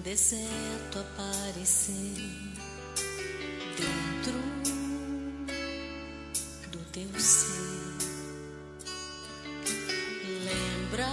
deserto aparecer dentro do teu ser. Lembra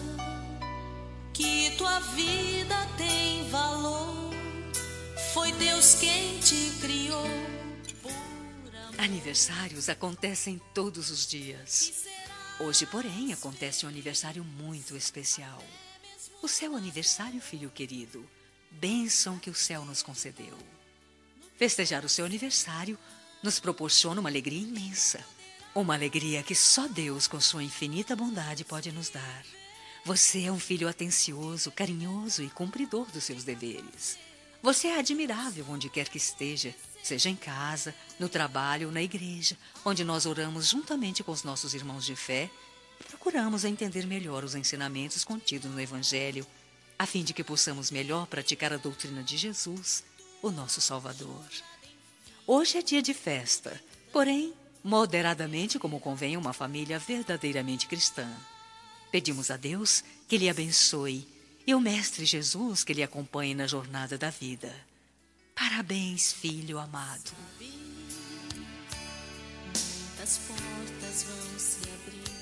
que tua vida tem valor. Foi Deus quem te criou. Aniversários acontecem todos os dias. Hoje, porém, acontece um aniversário muito especial. O seu aniversário, filho querido, bênção que o céu nos concedeu. Festejar o seu aniversário nos proporciona uma alegria imensa. Uma alegria que só Deus, com sua infinita bondade, pode nos dar. Você é um filho atencioso, carinhoso e cumpridor dos seus deveres. Você é admirável onde quer que esteja, seja em casa, no trabalho ou na igreja, onde nós oramos juntamente com os nossos irmãos de fé e procuramos entender melhor os ensinamentos contidos no Evangelho, a fim de que possamos melhor praticar a doutrina de Jesus, o nosso Salvador. Hoje é dia de festa, porém, moderadamente como convém uma família verdadeiramente cristã. Pedimos a Deus que lhe abençoe e o Mestre Jesus que lhe acompanhe na jornada da vida. Parabéns, filho amado. Muitas portas vão se abrir.